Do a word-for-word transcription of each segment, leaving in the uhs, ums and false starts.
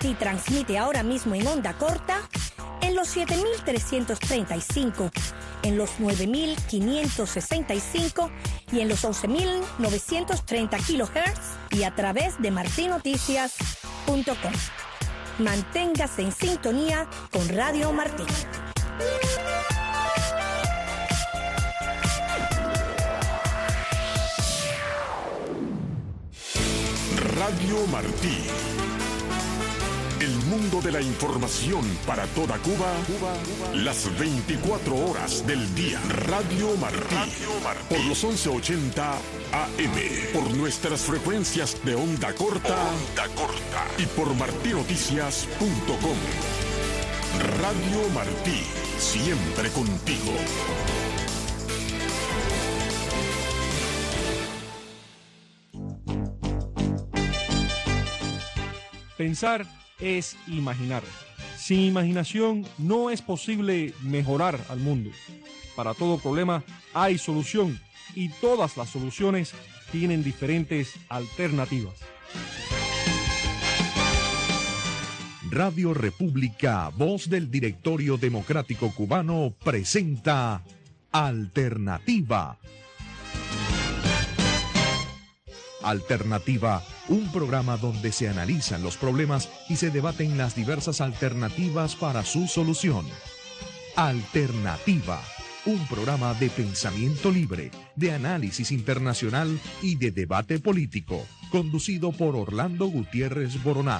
Martí transmite ahora mismo en onda corta en los siete mil trescientos treinta y cinco, en los nueve mil quinientos sesenta y cinco y en los once mil novecientos treinta kilohertz y a través de marti noticias punto com. Manténgase en sintonía con Radio Martí. Radio Martí. El mundo de la información para toda Cuba, Cuba, Cuba. Las veinticuatro horas del día. Radio Martí. Radio Martí. Por los once ochenta A M. Por nuestras frecuencias de onda corta. Onda corta. Y por marti noticias punto com. Radio Martí. Siempre contigo. Pensar es imaginar. Sin imaginación no es posible mejorar al mundo. Para todo problema hay solución y todas las soluciones tienen diferentes alternativas. Radio República, voz del Directorio Democrático Cubano, presenta Alternativa. Alternativa, un programa donde se analizan los problemas y se debaten las diversas alternativas para su solución. Alternativa, un programa de pensamiento libre, de análisis internacional y de debate político, conducido por Orlando Gutiérrez Boronat.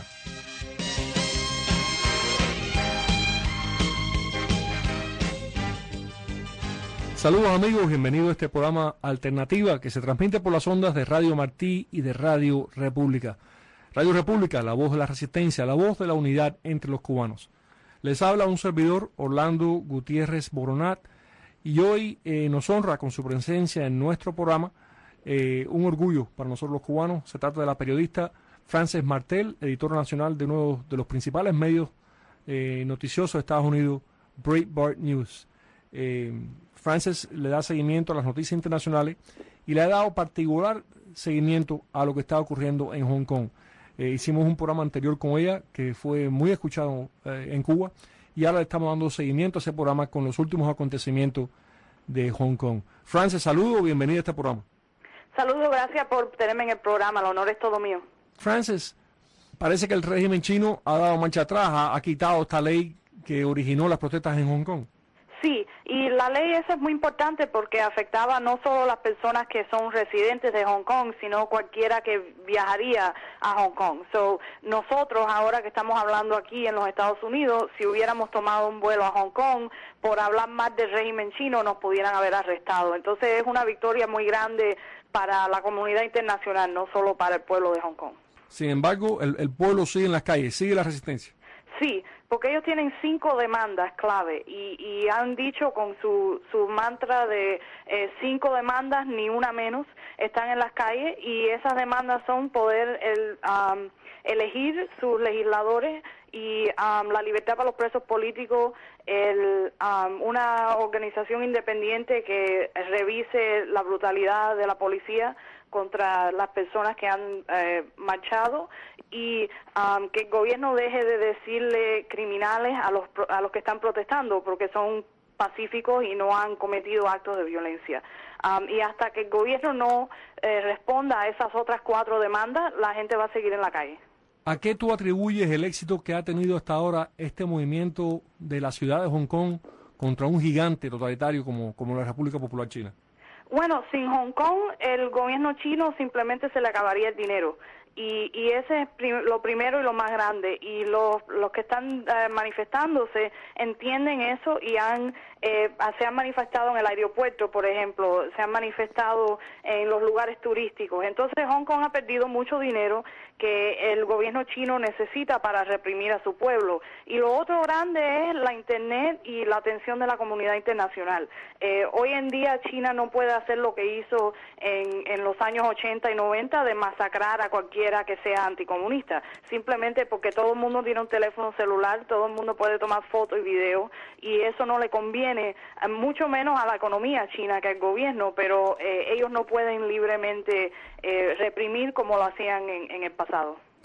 Saludos amigos, bienvenidos a este programa Alternativa que se transmite por las ondas de Radio Martí y de Radio República. Radio República, la voz de la resistencia, la voz de la unidad entre los cubanos. Les habla un servidor, Orlando Gutiérrez Boronat, y hoy eh, nos honra con su presencia en nuestro programa, eh, un orgullo para nosotros los cubanos. Se trata de la periodista Frances Martel, editora nacional de uno de los principales medios eh, noticiosos de Estados Unidos, Breitbart News. Eh, Frances le da seguimiento a las noticias internacionales y le ha dado particular seguimiento a lo que está ocurriendo en Hong Kong. Eh, hicimos un programa anterior con ella que fue muy escuchado eh, en Cuba y ahora le estamos dando seguimiento a ese programa con los últimos acontecimientos de Hong Kong. Frances, saludo, bienvenida a este programa. Saludos, gracias por tenerme en el programa, el honor es todo mío. Frances, parece que el régimen chino ha dado marcha atrás, ha, ha quitado esta ley que originó las protestas en Hong Kong. Sí, y la ley esa es muy importante porque afectaba no solo a las personas que son residentes de Hong Kong, sino cualquiera que viajaría a Hong Kong. So, nosotros ahora que estamos hablando aquí en los Estados Unidos, si hubiéramos tomado un vuelo a Hong Kong, por hablar más del régimen chino nos pudieran haber arrestado. Entonces es una victoria muy grande para la comunidad internacional, no solo para el pueblo de Hong Kong. Sin embargo, el, el pueblo sigue en las calles, sigue la resistencia. Sí, porque ellos tienen cinco demandas clave y, y han dicho con su, su mantra de eh, cinco demandas, ni una menos, están en las calles y esas demandas son poder el, um, elegir sus legisladores y um, la libertad para los presos políticos, el, um, una organización independiente que revise la brutalidad de la policía contra las personas que han eh, marchado y um, que el gobierno deje de decirle criminales a los a los que están protestando porque son pacíficos y no han cometido actos de violencia. Um, y hasta que el gobierno no eh, responda a esas otras cuatro demandas, la gente va a seguir en la calle. ¿A qué tú atribuyes el éxito que ha tenido hasta ahora este movimiento de la ciudad de Hong Kong contra un gigante totalitario como, como la República Popular China? Bueno, sin Hong Kong, el gobierno chino simplemente se le acabaría el dinero. Y, y ese es prim- lo primero y lo más grande. Y los, los que están eh, manifestándose entienden eso y han eh, se han manifestado en el aeropuerto, por ejemplo, se han manifestado en los lugares turísticos. Entonces Hong Kong ha perdido mucho dinero que el gobierno chino necesita para reprimir a su pueblo. Y lo otro grande es la Internet y la atención de la comunidad internacional. Eh, hoy en día China no puede hacer lo que hizo en, en los años ochenta y noventa de masacrar a cualquiera que sea anticomunista, simplemente porque todo el mundo tiene un teléfono celular, todo el mundo puede tomar fotos y videos, y eso no le conviene, mucho menos a la economía china que al gobierno, pero eh, ellos no pueden libremente eh, reprimir como lo hacían en, en el pasado.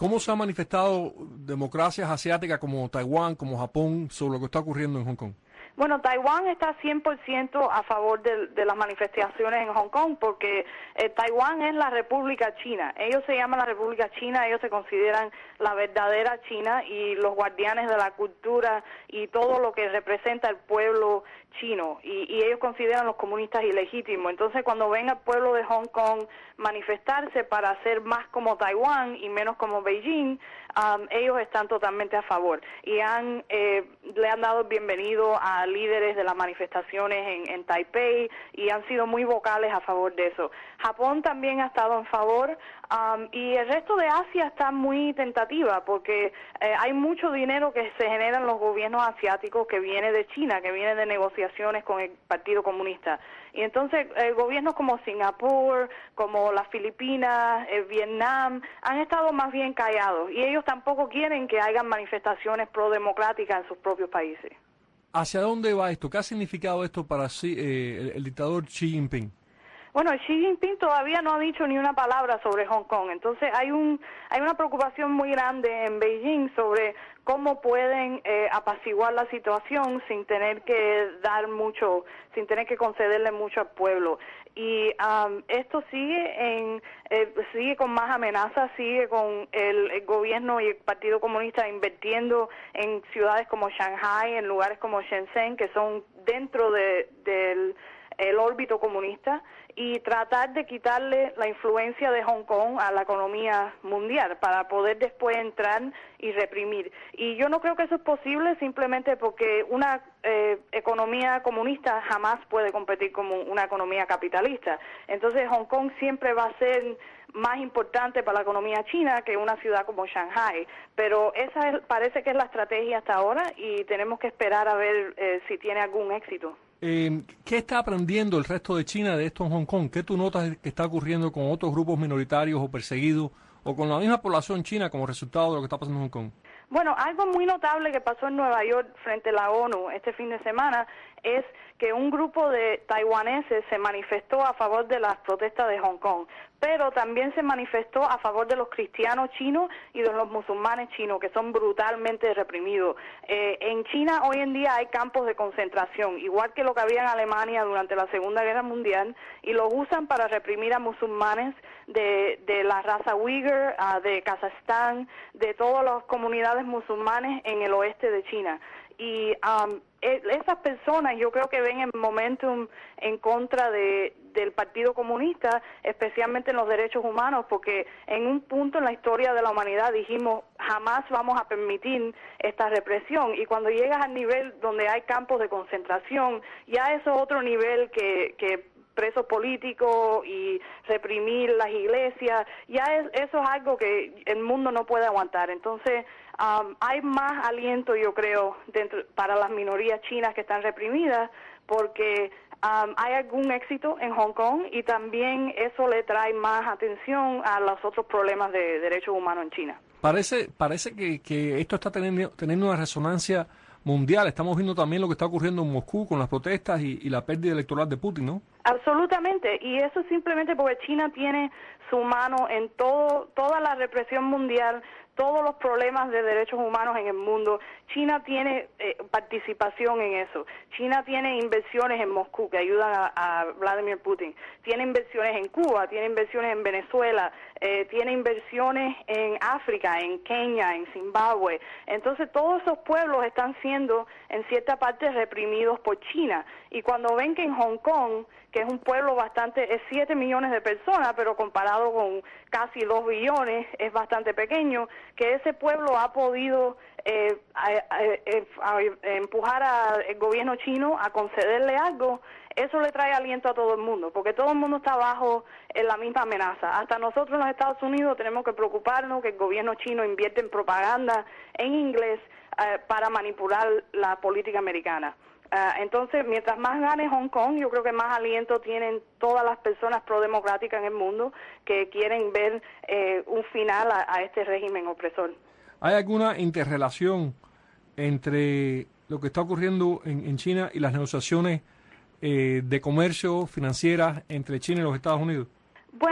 ¿Cómo se han manifestado democracias asiáticas como Taiwán, como Japón, sobre lo que está ocurriendo en Hong Kong? Bueno, Taiwán está cien por ciento a favor de, de las manifestaciones en Hong Kong porque eh, Taiwán es la República China. Ellos se llaman la República China, ellos se consideran la verdadera China y los guardianes de la cultura y todo lo que representa el pueblo chino. Y, y ellos consideran los comunistas ilegítimos. Entonces, cuando ven al pueblo de Hong Kong manifestarse para ser más como Taiwán y menos como Beijing, um, ellos están totalmente a favor. Y han eh, le han dado bienvenido a líderes de las manifestaciones en, en Taipei y han sido muy vocales a favor de eso. Japón también ha estado en favor um, y el resto de Asia está muy tentativa porque eh, hay mucho dinero que se genera en los gobiernos asiáticos que viene de China, que viene de negociaciones con el Partido Comunista. Y entonces eh, gobiernos como Singapur, como las Filipinas, eh, Vietnam, han estado más bien callados y ellos tampoco quieren que hagan manifestaciones pro-democráticas en sus propios países. ¿Hacia dónde va esto? ¿Qué ha significado esto para sí, eh, el, el dictador Xi Jinping? Bueno, Xi Jinping todavía no ha dicho ni una palabra sobre Hong Kong, entonces hay un hay una preocupación muy grande en Beijing sobre cómo pueden eh, apaciguar la situación sin tener que dar mucho, sin tener que concederle mucho al pueblo. Y um, esto sigue en eh, sigue con más amenazas, sigue con el, el gobierno y el Partido Comunista invirtiendo en ciudades como Shanghai, en lugares como Shenzhen, que son dentro de, del el órbito comunista, y tratar de quitarle la influencia de Hong Kong a la economía mundial para poder después entrar y reprimir. Y yo no creo que eso es posible simplemente porque una eh, economía comunista jamás puede competir como una economía capitalista. Entonces Hong Kong siempre va a ser más importante para la economía china que una ciudad como Shanghai, pero esa es, parece que es la estrategia hasta ahora y tenemos que esperar a ver eh, si tiene algún éxito. Eh, ¿Qué está aprendiendo el resto de China de esto en Hong Kong? ¿Qué tú notas que está ocurriendo con otros grupos minoritarios o perseguidos o con la misma población china como resultado de lo que está pasando en Hong Kong? Bueno, algo muy notable que pasó en Nueva York frente a la ONU este fin de semana es que un grupo de taiwaneses se manifestó a favor de las protestas de Hong Kong, pero también se manifestó a favor de los cristianos chinos y de los musulmanes chinos, que son brutalmente reprimidos. Eh, en China hoy en día hay campos de concentración, igual que lo que había en Alemania durante la Segunda Guerra Mundial, y los usan para reprimir a musulmanes de, de la raza Uyghur, uh, de Kazajstán, de todas las comunidades musulmanes en el oeste de China. Y um, esas personas yo creo que ven el momentum en contra de, del Partido Comunista, especialmente en los derechos humanos, porque en un punto en la historia de la humanidad dijimos jamás vamos a permitir esta represión, y cuando llegas al nivel donde hay campos de concentración, ya eso es otro nivel que, que presos políticos y reprimir las iglesias, ya es, eso es algo que el mundo no puede aguantar. Entonces um, hay más aliento, yo creo, dentro, para las minorías chinas que están reprimidas, porque um, hay algún éxito en Hong Kong y también eso le trae más atención a los otros problemas de derechos humanos en China. Parece, parece que, que esto está teniendo, teniendo una resonancia mundial. Estamos viendo también lo que está ocurriendo en Moscú con las protestas y, y la pérdida electoral de Putin, ¿no? Absolutamente, y eso simplemente porque China tiene su mano en todo toda la represión mundial, todos los problemas de derechos humanos en el mundo. China tiene eh, participación en eso. China tiene inversiones en Moscú que ayudan a, a Vladimir Putin. Tiene inversiones en Cuba, tiene inversiones en Venezuela, eh, tiene inversiones en África, en Kenia, en Zimbabue. Entonces todos esos pueblos están siendo en cierta parte reprimidos por China. Y cuando ven que en Hong Kong, que es un pueblo bastante, es siete millones de personas, pero comparado con casi dos billones, es bastante pequeño, que ese pueblo ha podido eh, a, a, a, a empujar al gobierno chino a concederle algo, eso le trae aliento a todo el mundo, porque todo el mundo está bajo en la misma amenaza. Hasta nosotros en los Estados Unidos tenemos que preocuparnos que el gobierno chino invierte en propaganda en inglés eh, para manipular la política americana. Uh, entonces, mientras más gane Hong Kong, yo creo que más aliento tienen todas las personas prodemocráticas en el mundo que quieren ver eh, un final a, a este régimen opresor. ¿Hay alguna interrelación entre lo que está ocurriendo en, en China y las negociaciones eh, de comercio financieras entre China y los Estados Unidos? Bueno,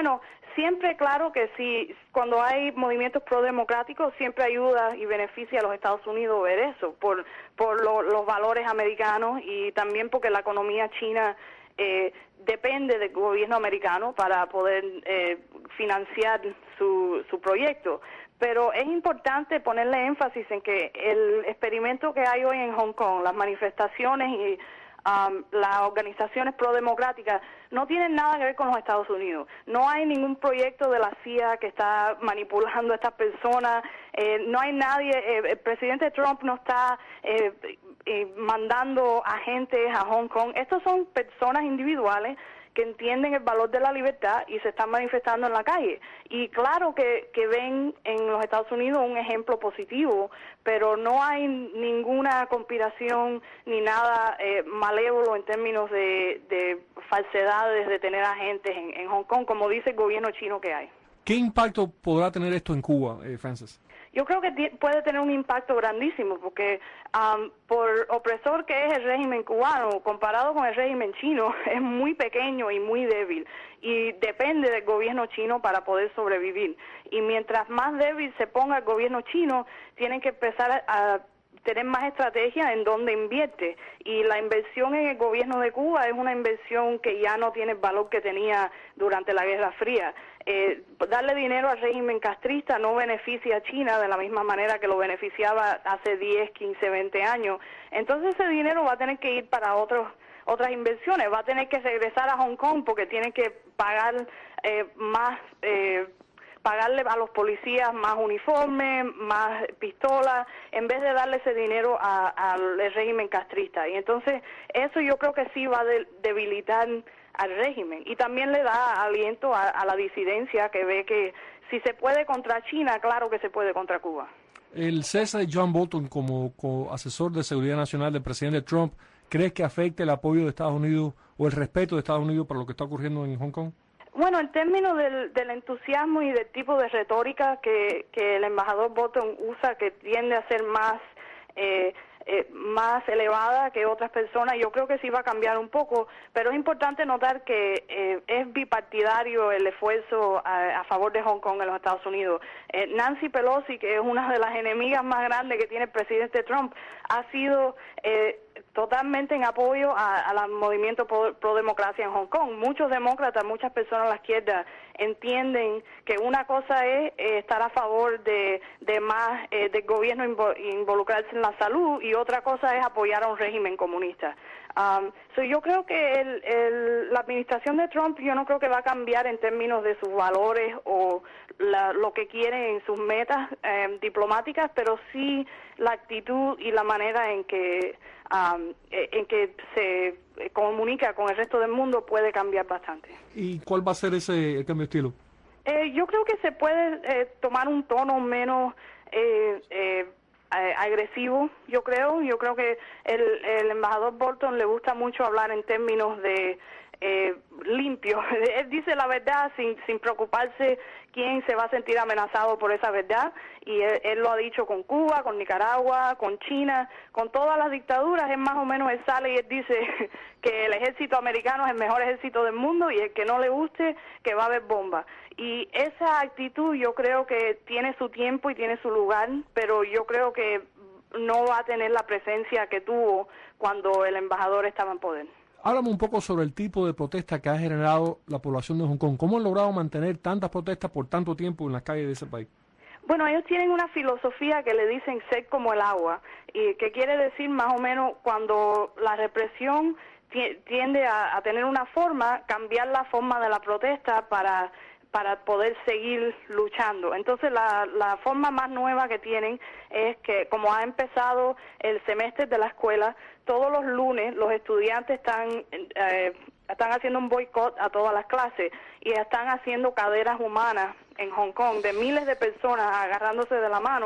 siempre, claro que sí, cuando hay movimientos pro-democráticos, siempre ayuda y beneficia a los Estados Unidos ver eso, por, por lo, los valores americanos y también porque la economía china eh, depende del gobierno americano para poder eh, financiar su, su proyecto. Pero es importante ponerle énfasis en que el experimento que hay hoy en Hong Kong, las manifestaciones y um, las organizaciones pro-democráticas, no tienen nada que ver con los Estados Unidos. No hay ningún proyecto de la C I A que está manipulando a estas personas. Eh, no hay nadie, eh, el presidente Trump no está eh, eh, mandando agentes a Hong Kong. Estos son personas individuales que entienden el valor de la libertad y se están manifestando en la calle. Y claro que, que ven en los Estados Unidos un ejemplo positivo, pero no hay ninguna conspiración ni nada eh, malévolo en términos de, de falsedades de tener agentes en, en Hong Kong, como dice el gobierno chino que hay. ¿Qué impacto podrá tener esto en Cuba, eh, Frances? Yo creo que puede tener un impacto grandísimo, porque um, por opresor que es el régimen cubano, comparado con el régimen chino, es muy pequeño y muy débil, y depende del gobierno chino para poder sobrevivir. Y mientras más débil se ponga el gobierno chino, tienen que empezar a, a tener más estrategia en dónde invierte. Y la inversión en el gobierno de Cuba es una inversión que ya no tiene el valor que tenía durante la Guerra Fría. Eh, darle dinero al régimen castrista no beneficia a China de la misma manera que lo beneficiaba hace diez, quince, veinte años. Entonces ese dinero va a tener que ir para otros otras inversiones, va a tener que regresar a Hong Kong porque tiene que pagar eh, más, eh, pagarle a los policías más uniformes, más pistolas, en vez de darle ese dinero al régimen castrista. Y entonces eso yo creo que sí va a de, debilitar al régimen, y también le da aliento a, a la disidencia que ve que si se puede contra China, claro que se puede contra Cuba. El cese de John Bolton como, como asesor de seguridad nacional del presidente Trump, ¿crees que afecte el apoyo de Estados Unidos o el respeto de Estados Unidos para lo que está ocurriendo en Hong Kong? Bueno, en términos del, del entusiasmo y del tipo de retórica que, que el embajador Bolton usa, que tiende a ser más eh, Eh, más elevada que otras personas, yo creo que sí va a cambiar un poco, pero es importante notar que eh, es bipartidario el esfuerzo a, a favor de Hong Kong en los Estados Unidos. Eh, Nancy Pelosi, que es una de las enemigas más grandes que tiene el presidente Trump, ha sido eh, totalmente en apoyo al movimiento pro, pro democracia en Hong Kong. Muchos demócratas, muchas personas a la izquierda entienden que una cosa es eh, estar a favor de, de más eh, del gobierno invo, involucrarse en la salud, y otra cosa es apoyar a un régimen comunista. Um, so yo creo que el, el, la administración de Trump, yo no creo que va a cambiar en términos de sus valores o la, lo que quiere en sus metas eh, diplomáticas, pero sí la actitud y la manera en que um, en que se comunica con el resto del mundo puede cambiar bastante. ¿Y cuál va a ser ese cambio de estilo? Eh, yo creo que se puede eh, tomar un tono menos eh, eh, Eh, agresivo, yo creo. Yo creo que el, el embajador Bolton le gusta mucho hablar en términos de eh, limpio. Él dice la verdad sin, sin preocuparse quién se va a sentir amenazado por esa verdad, y él, él lo ha dicho con Cuba, con Nicaragua, con China, con todas las dictaduras. Es más o menos, él sale y él dice que el ejército americano es el mejor ejército del mundo, y el que no le guste, que va a haber bomba. Y esa actitud yo creo que tiene su tiempo y tiene su lugar, pero yo creo que no va a tener la presencia que tuvo cuando el embajador estaba en poder. Háblame un poco sobre el tipo de protesta que ha generado la población de Hong Kong. ¿Cómo han logrado mantener tantas protestas por tanto tiempo en las calles de ese país? Bueno, ellos tienen una filosofía que le dicen ser como el agua, y que quiere decir más o menos cuando la represión tiende a, a tener una forma, cambiar la forma de la protesta para... para poder seguir luchando. Entonces la, la forma más nueva que tienen es que, como ha empezado el semestre de la escuela, todos los lunes los estudiantes están eh, están haciendo un boicot a todas las clases, y están haciendo caderas humanas en Hong Kong de miles de personas agarrándose de la mano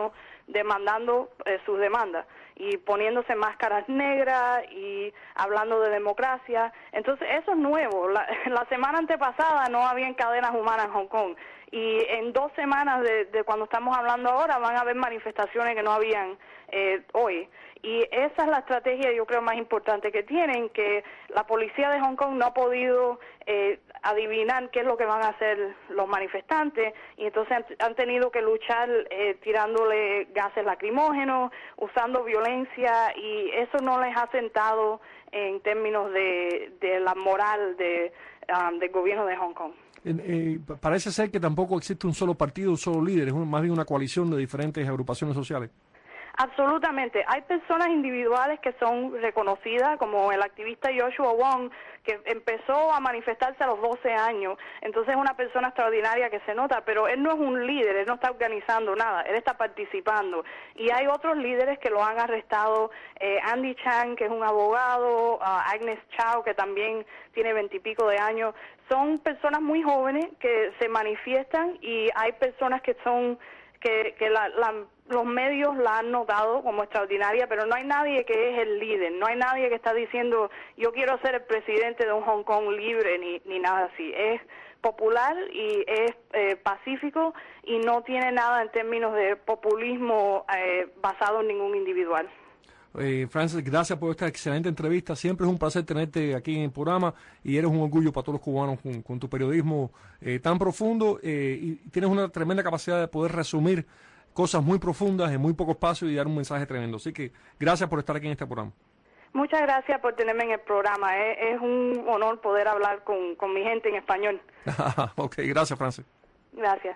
demandando eh, sus demandas y poniéndose máscaras negras y hablando de democracia. Entonces eso es nuevo. La, la semana antepasada no había cadenas humanas en Hong Kong y en dos semanas de, de cuando estamos hablando ahora van a haber manifestaciones que no habían eh, hoy. Y esa es la estrategia, yo creo, más importante que tienen, que la policía de Hong Kong no ha podido eh, adivinar qué es lo que van a hacer los manifestantes, y entonces han, han tenido que luchar eh, tirándole gases lacrimógenos, usando violencia, y eso no les ha sentado en términos de, de la moral de, um, del gobierno de Hong Kong. Eh, eh, parece ser que tampoco existe un solo partido, un solo líder, es un, más bien una coalición de diferentes agrupaciones sociales. Absolutamente. Hay personas individuales que son reconocidas, como el activista Joshua Wong, que empezó a manifestarse a los doce años. Entonces es una persona extraordinaria que se nota, pero él no es un líder, él no está organizando nada, él está participando. Y hay otros líderes que lo han arrestado, eh, Andy Chan, que es un abogado, uh, Agnes Chow, que también tiene veintipico de años. Son personas muy jóvenes que se manifiestan, y hay personas que son que, que la, la, los medios la han notado como extraordinaria, pero no hay nadie que es el líder, no hay nadie que está diciendo yo quiero ser el presidente de un Hong Kong libre, ni, ni nada así. Es popular y es eh, pacífico, y no tiene nada en términos de populismo eh, basado en ningún individual. Eh, Frances, gracias por esta excelente entrevista. Siempre es un placer tenerte aquí en el programa, y eres un orgullo para todos los cubanos con, con tu periodismo eh, tan profundo, eh, y tienes una tremenda capacidad de poder resumir cosas muy profundas en muy poco espacio y dar un mensaje tremendo. Así que gracias por estar aquí en este programa. Muchas gracias por tenerme en el programa. Es, es un honor poder hablar con, con mi gente en español. Ok, gracias, Frances. Gracias.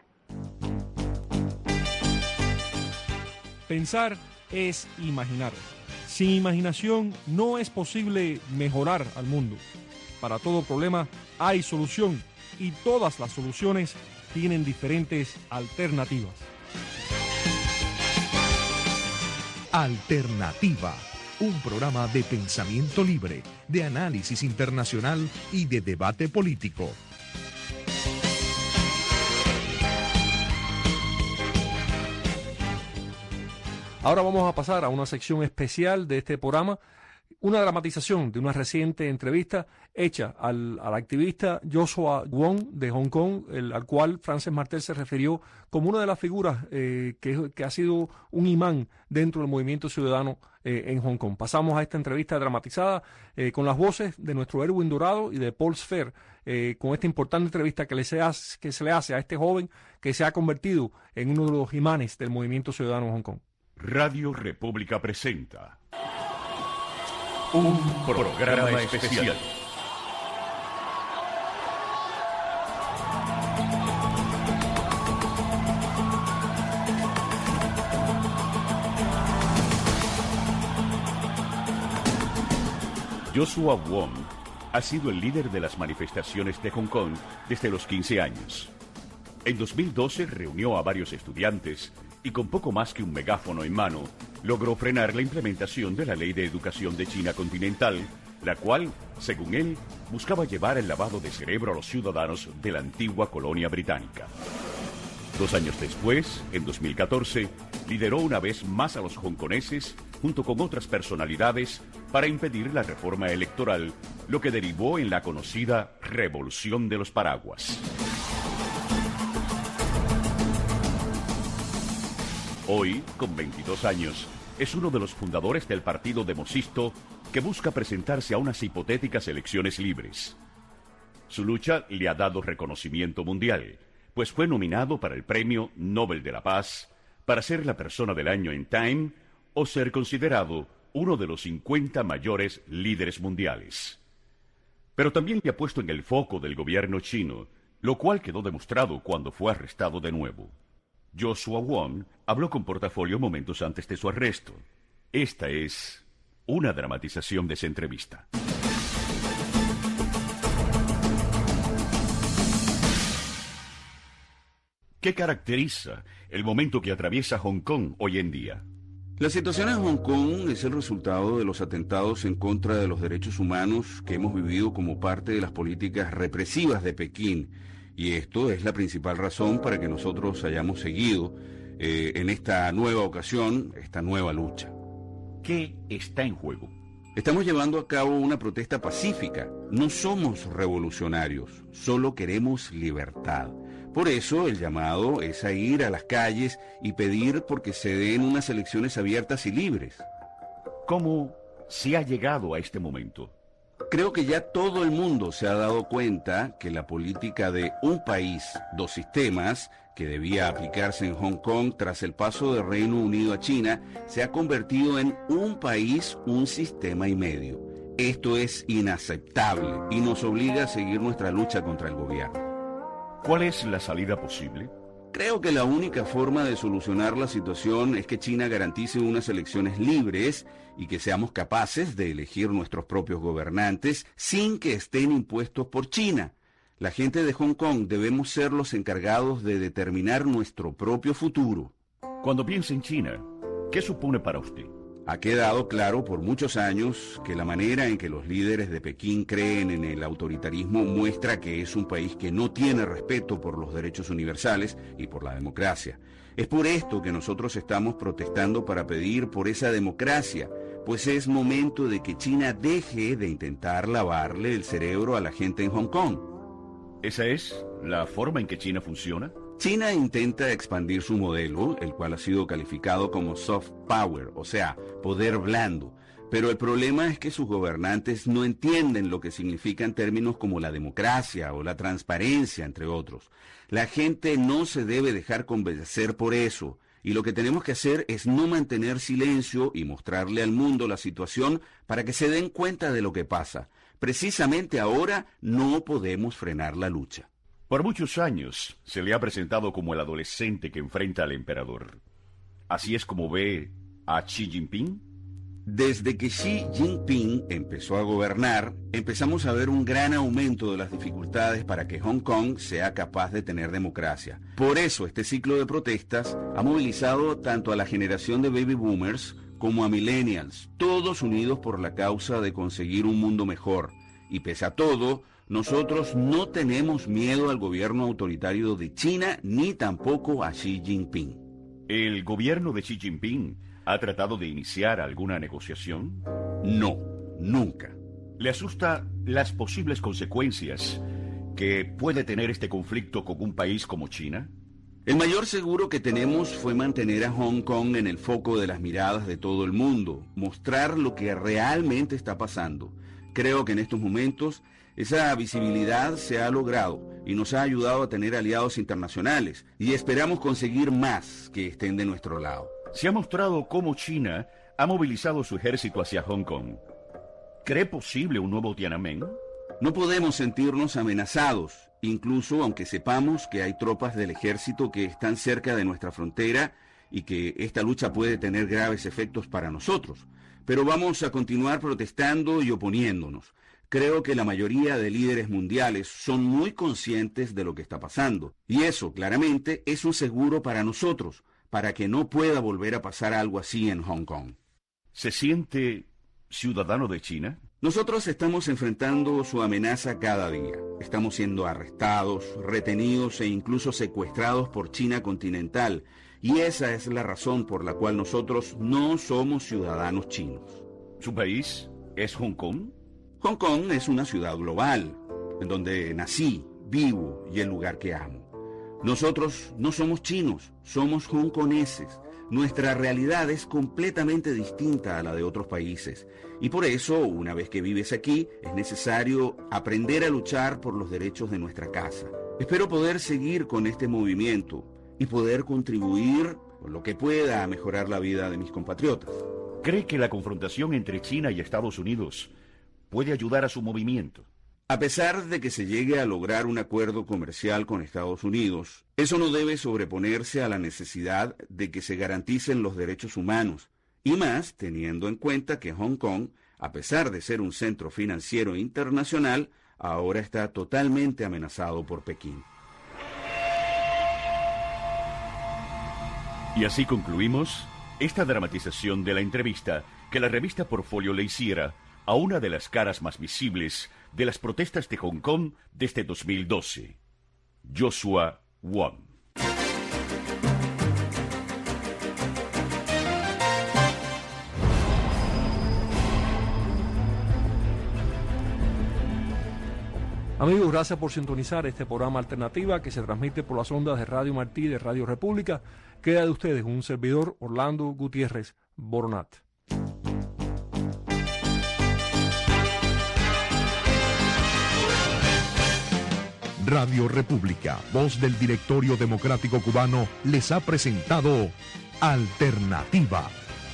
Pensar es imaginar. Sin imaginación no es posible mejorar al mundo. Para todo problema hay solución, y todas las soluciones tienen diferentes alternativas. Alternativa, un programa de pensamiento libre, de análisis internacional y de debate político. Ahora vamos a pasar a una sección especial de este programa, una dramatización de una reciente entrevista hecha al, al activista Joshua Wong de Hong Kong, el, al cual Frances Martel se refirió como una de las figuras eh, que, que ha sido un imán dentro del movimiento ciudadano eh, en Hong Kong. Pasamos a esta entrevista dramatizada eh, con las voces de nuestro Erwin Dorado y de Paul Sfer, eh, con esta importante entrevista que, le se hace, que se le hace a este joven que se ha convertido en uno de los imanes del movimiento ciudadano en Hong Kong. Radio República presenta un programa especial. Joshua Wong ha sido el líder de las manifestaciones de Hong Kong desde los quince años. En dos mil doce reunió a varios estudiantes y con poco más que un megáfono en mano, logró frenar la implementación de la Ley de Educación de China Continental, la cual, según él, buscaba llevar el lavado de cerebro a los ciudadanos de la antigua colonia británica. Dos años después, en dos mil catorce, lideró una vez más a los hongkoneses, junto con otras personalidades, para impedir la reforma electoral, lo que derivó en la conocida Revolución de los Paraguas. Hoy, con veintidós años, es uno de los fundadores del partido demosisto que busca presentarse a unas hipotéticas elecciones libres. Su lucha le ha dado reconocimiento mundial, pues fue nominado para el Premio Nobel de la Paz, para ser la persona del año en Time o ser considerado uno de los cincuenta mayores líderes mundiales. Pero también le ha puesto en el foco del gobierno chino, lo cual quedó demostrado cuando fue arrestado de nuevo. Joshua Wong habló con Portafolio momentos antes de su arresto. Esta es una dramatización de esa entrevista. ¿Qué caracteriza el momento que atraviesa Hong Kong hoy en día? La situación en Hong Kong es el resultado de los atentados en contra de los derechos humanos que hemos vivido como parte de las políticas represivas de Pekín. Y esto es la principal razón para que nosotros hayamos seguido eh, en esta nueva ocasión, esta nueva lucha. ¿Qué está en juego? Estamos llevando a cabo una protesta pacífica. No somos revolucionarios, solo queremos libertad. Por eso el llamado es a ir a las calles y pedir porque se den unas elecciones abiertas y libres. ¿Cómo se ha llegado a este momento? Creo que ya todo el mundo se ha dado cuenta que la política de un país, dos sistemas, que debía aplicarse en Hong Kong tras el paso del Reino Unido a China, se ha convertido en un país, un sistema y medio. Esto es inaceptable y nos obliga a seguir nuestra lucha contra el gobierno. ¿Cuál es la salida posible? Creo que la única forma de solucionar la situación es que China garantice unas elecciones libres y que seamos capaces de elegir nuestros propios gobernantes sin que estén impuestos por China. La gente de Hong Kong debemos ser los encargados de determinar nuestro propio futuro. Cuando piensa en China, ¿qué supone para usted? Ha quedado claro por muchos años que la manera en que los líderes de Pekín creen en el autoritarismo muestra que es un país que no tiene respeto por los derechos universales y por la democracia. Es por esto que nosotros estamos protestando para pedir por esa democracia, pues es momento de que China deje de intentar lavarle el cerebro a la gente en Hong Kong. ¿Esa es la forma en que China funciona? China intenta expandir su modelo, el cual ha sido calificado como soft power, o sea, poder blando. Pero el problema es que sus gobernantes no entienden lo que significan términos como la democracia o la transparencia, entre otros. La gente no se debe dejar convencer por eso, y lo que tenemos que hacer es no mantener silencio y mostrarle al mundo la situación para que se den cuenta de lo que pasa. Precisamente ahora no podemos frenar la lucha. Por muchos años se le ha presentado como el adolescente que enfrenta al emperador. ¿Así es como ve a Xi Jinping? Desde que Xi Jinping empezó a gobernar, empezamos a ver un gran aumento de las dificultades para que Hong Kong sea capaz de tener democracia. Por eso este ciclo de protestas ha movilizado tanto a la generación de baby boomers como a millennials, todos unidos por la causa de conseguir un mundo mejor. Y pese a todo, nosotros no tenemos miedo al gobierno autoritario de China ni tampoco a Xi Jinping. ¿El gobierno de Xi Jinping ha tratado de iniciar alguna negociación? No, nunca. ¿Le asusta las posibles consecuencias que puede tener este conflicto con un país como China? El mayor seguro que tenemos fue mantener a Hong Kong en el foco de las miradas de todo el mundo, mostrar lo que realmente está pasando. Creo que en estos momentos esa visibilidad se ha logrado y nos ha ayudado a tener aliados internacionales y esperamos conseguir más que estén de nuestro lado. Se ha mostrado cómo China ha movilizado su ejército hacia Hong Kong. ¿Cree posible un nuevo Tiananmen? No podemos sentirnos amenazados, incluso aunque sepamos que hay tropas del ejército que están cerca de nuestra frontera y que esta lucha puede tener graves efectos para nosotros. Pero vamos a continuar protestando y oponiéndonos. Creo que la mayoría de líderes mundiales son muy conscientes de lo que está pasando. Y eso, claramente, es un seguro para nosotros, para que no pueda volver a pasar algo así en Hong Kong. ¿Se siente ciudadano de China? Nosotros estamos enfrentando su amenaza cada día. Estamos siendo arrestados, retenidos e incluso secuestrados por China continental. Y esa es la razón por la cual nosotros no somos ciudadanos chinos. ¿Su país es Hong Kong? Hong Kong es una ciudad global, en donde nací, vivo y el lugar que amo. Nosotros no somos chinos, somos hongkoneses. Nuestra realidad es completamente distinta a la de otros países. Y por eso, una vez que vives aquí, es necesario aprender a luchar por los derechos de nuestra casa. Espero poder seguir con este movimiento y poder contribuir con lo que pueda a mejorar la vida de mis compatriotas. ¿Cree que la confrontación entre China y Estados Unidos puede ayudar a su movimiento? A pesar de que se llegue a lograr un acuerdo comercial con Estados Unidos, eso no debe sobreponerse a la necesidad de que se garanticen los derechos humanos, y más teniendo en cuenta que Hong Kong, a pesar de ser un centro financiero internacional, ahora está totalmente amenazado por Pekín. Y así concluimos esta dramatización de la entrevista que la revista Portfolio le hiciera a una de las caras más visibles de las protestas de Hong Kong desde dos mil doce, Joshua Wong. Amigos, gracias por sintonizar este programa Alternativa que se transmite por las ondas de Radio Martí y de Radio República. Queda de ustedes un servidor, Orlando Gutiérrez Boronat. Radio República, voz del Directorio Democrático Cubano, les ha presentado Alternativa.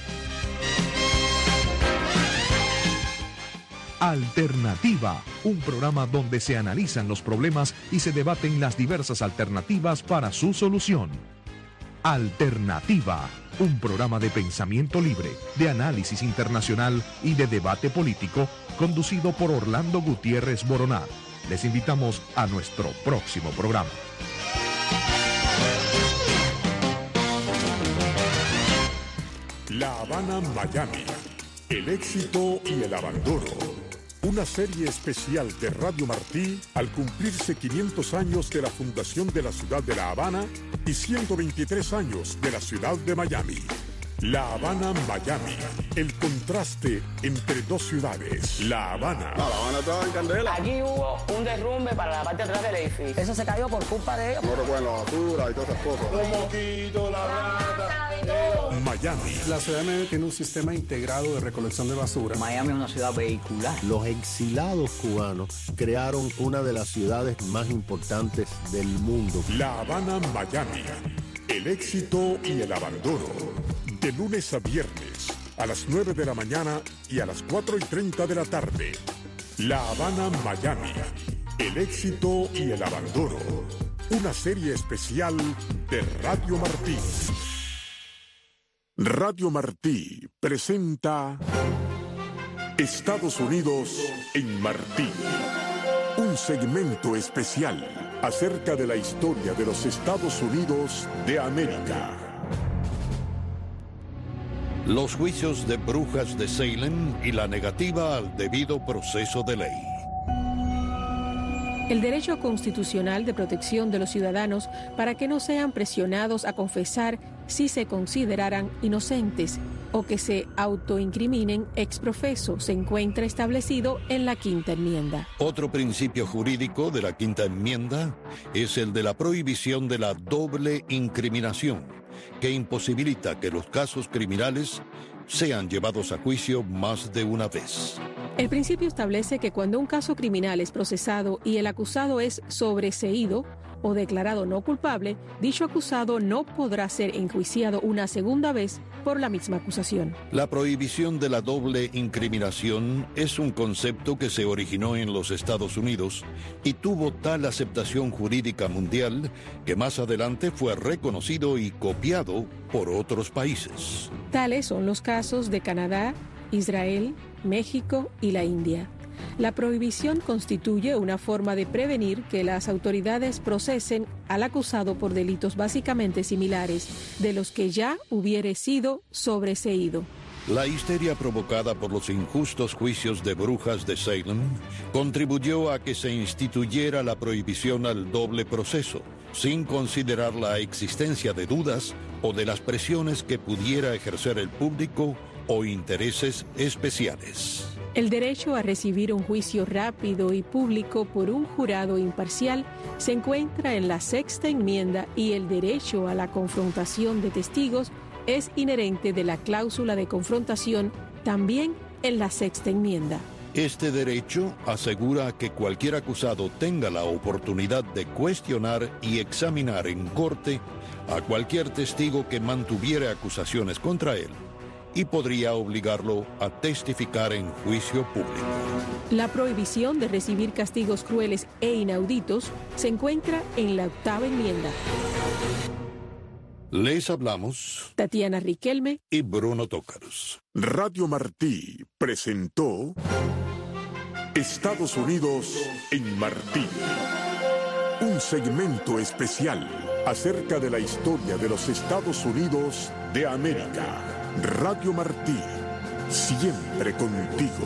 Alternativa, un programa donde se analizan los problemas y se debaten las diversas alternativas para su solución. Alternativa, un programa de pensamiento libre, de análisis internacional y de debate político, conducido por Orlando Gutiérrez Boronat. Les invitamos a nuestro próximo programa. La Habana, Miami. El éxito y el abandono. Una serie especial de Radio Martí al cumplirse quinientos años de la fundación de la ciudad de La Habana y ciento veintitrés años de la ciudad de Miami. La Habana, Miami. El contraste entre dos ciudades. La Habana. No, La Habana estaba en candela. Aquí hubo un derrumbe para la parte de atrás del edificio. Eso se cayó por culpa de ellos. No recuerdan la basura y todas esas cosas. Los mosquitos, la rata. Miami. La ciudad de Miami tiene un sistema integrado de recolección de basura. Miami es una ciudad vehicular. Los exilados cubanos crearon una de las ciudades más importantes del mundo. La Habana, Miami. El éxito y el abandono. De lunes a viernes, a las nueve de la mañana y a las cuatro y treinta de la tarde. La Habana, Miami. El éxito y el abandono. Una serie especial de Radio Martí. Radio Martí presenta Estados Unidos en Martí. Un segmento especial acerca de la historia de los Estados Unidos de América. Los juicios de brujas de Salem y la negativa al debido proceso de ley. El derecho constitucional de protección de los ciudadanos para que no sean presionados a confesar si se consideraran inocentes o que se autoincriminen ex profeso se encuentra establecido en la Quinta Enmienda. Otro principio jurídico de la Quinta Enmienda es el de la prohibición de la doble incriminación, que imposibilita que los casos criminales sean llevados a juicio más de una vez. El principio establece que cuando un caso criminal es procesado y el acusado es sobreseído o declarado no culpable, dicho acusado no podrá ser enjuiciado una segunda vez por la misma acusación. La prohibición de la doble incriminación es un concepto que se originó en los Estados Unidos y tuvo tal aceptación jurídica mundial que más adelante fue reconocido y copiado por otros países. Tales son los casos de Canadá, Israel, México y la India. La prohibición constituye una forma de prevenir que las autoridades procesen al acusado por delitos básicamente similares de los que ya hubiere sido sobreseído. La histeria provocada por los injustos juicios de brujas de Salem contribuyó a que se instituyera la prohibición al doble proceso, sin considerar la existencia de dudas o de las presiones que pudiera ejercer el público o intereses especiales. El derecho a recibir un juicio rápido y público por un jurado imparcial se encuentra en la Sexta Enmienda y el derecho a la confrontación de testigos es inherente de la cláusula de confrontación también en la Sexta Enmienda. Este derecho asegura que cualquier acusado tenga la oportunidad de cuestionar y examinar en corte a cualquier testigo que mantuviera acusaciones contra él y podría obligarlo a testificar en juicio público. La prohibición de recibir castigos crueles e inauditos se encuentra en la Octava Enmienda. Les hablamos Tatiana Riquelme y Bruno Tócaros. Radio Martí presentó Estados Unidos en Martí. Un segmento especial acerca de la historia de los Estados Unidos de América. Radio Martí, siempre contigo.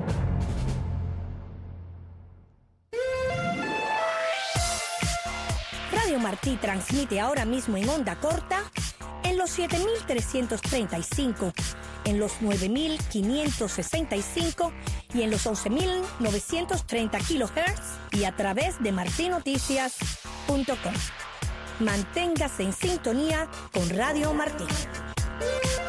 Radio Martí transmite ahora mismo en onda corta en los siete mil trescientos treinta y cinco, en los nueve mil quinientos sesenta y cinco y en los once mil novecientos treinta kilohertz y a través de martin noticias punto com. Manténgase en sintonía con Radio Martí.